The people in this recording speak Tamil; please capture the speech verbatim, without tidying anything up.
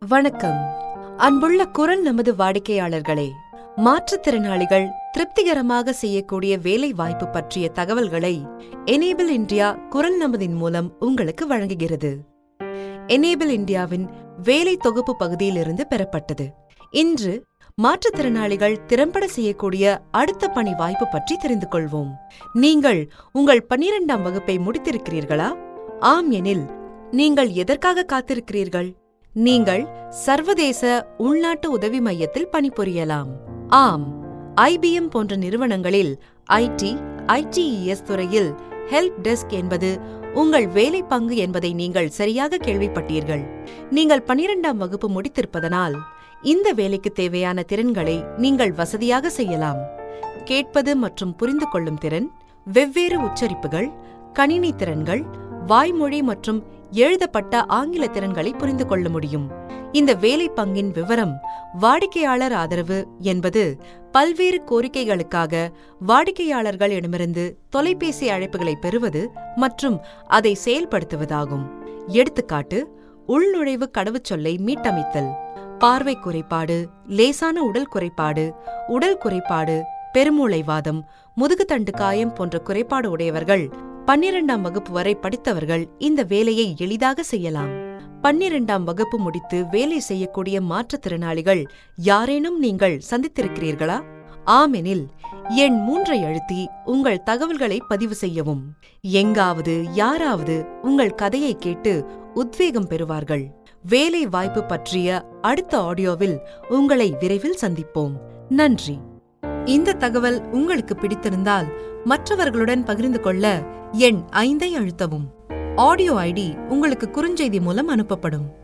வணக்கம். அன்புள்ள குரல் நமது வாடிக்கையாளர்களே, மாற்றுத்திறனாளிகள் திருப்திகரமாக செய்யக்கூடிய வேலை வாய்ப்பு பற்றிய தகவல்களை எனேபிள் இந்தியா குரல் நமதின் மூலம் உங்களுக்கு வழங்குகிறது. எனேபிள் இந்தியாவின் வேலை தொகுப்பு பகுதியிலிருந்து பெறப்பட்டது. இன்று மாற்றுத்திறனாளிகள் திறம்பட செய்யக்கூடிய அடுத்த பணி வாய்ப்பு பற்றி தெரிந்து கொள்வோம். நீங்கள் உங்கள் பன்னிரெண்டாம் வகுப்பை முடித்திருக்கிறீர்களா? ஆம் எனில் நீங்கள் எதற்காக காத்திருக்கிறீர்கள்? நீங்கள் சர்வதேச உள்நாட்டு உதவி மையத்தில் பணிபுரியலாம். ஆம், ஐபிஎம் போன்ற நிறுவனங்களில் ஐடி, ஐடிஇஎஸ் துறையில் ஹெல்ப் டெஸ்க் என்பது உங்கள் வேலை பங்கு என்பதை நீங்கள் சரியாக கேள்விப்பட்டீர்கள். நீங்கள் பனிரெண்டாம் வகுப்பு முடித்திருப்பதனால் இந்த வேலைக்கு தேவையான திறன்களை நீங்கள் வசதியாக செய்யலாம். கேட்பது மற்றும் புரிந்து கொள்ளும் திறன், வெவ்வேறு உச்சரிப்புகள், கணினி திறன்கள், வாய்மொழி மற்றும் எழுதப்பட்ட ஆங்கில திறன்களை புரிந்து கொள்ள முடியும். இந்த வேலை பங்கின் விவரம் வாடிக்கையாளர் ஆதரவு என்பது பல்வேறு கோரிக்கைகளுக்காக வாடிக்கையாளர்களிடமிருந்து தொலைபேசி அழைப்புகளை பெறுவது மற்றும் அதை செயல்படுத்துவதாகும். எடுத்துக்காட்டு: உள்நுழைவு கடவுச்சொல்லை மீட்டமைத்தல், பார்வை குறைபாடு, லேசான உடல் குறைபாடு, உடல் குறைபாடு, பெருமூளைவாதம், முதுகுத்தண்டு காயம் போன்ற குறைபாடு உடையவர்கள் பன்னிரெண்டாம் வகுப்பு வரை படித்தவர்கள் இந்த வேலையை எளிதாக செய்யலாம். பன்னிரெண்டாம் வகுப்பு முடித்து வேலை செய்யக்கூடிய மாற்றுத்திறனாளிகள் யாரேனும் நீங்கள் சந்தித்திருக்கிறீர்களா? ஆமெனில் எண் மூன்றை அழுத்தி உங்கள் தகவல்களை பதிவு செய்யவும். எங்காவது யாராவது உங்கள் கதையை கேட்டு உத்வேகம் பெறுவார்கள். வேலை வாய்ப்பு பற்றிய அடுத்த ஆடியோவில் உங்களை விரைவில் சந்திப்போம். நன்றி. இந்த தகவல் உங்களுக்கு பிடித்திருந்தால் மற்றவர்களுடன் பகிர்ந்து கொள்ள எண் ஐந்தை அழுத்தவும். ஆடியோ ஐடி உங்களுக்கு குறுஞ்செய்தி மூலம் அனுப்பப்படும்.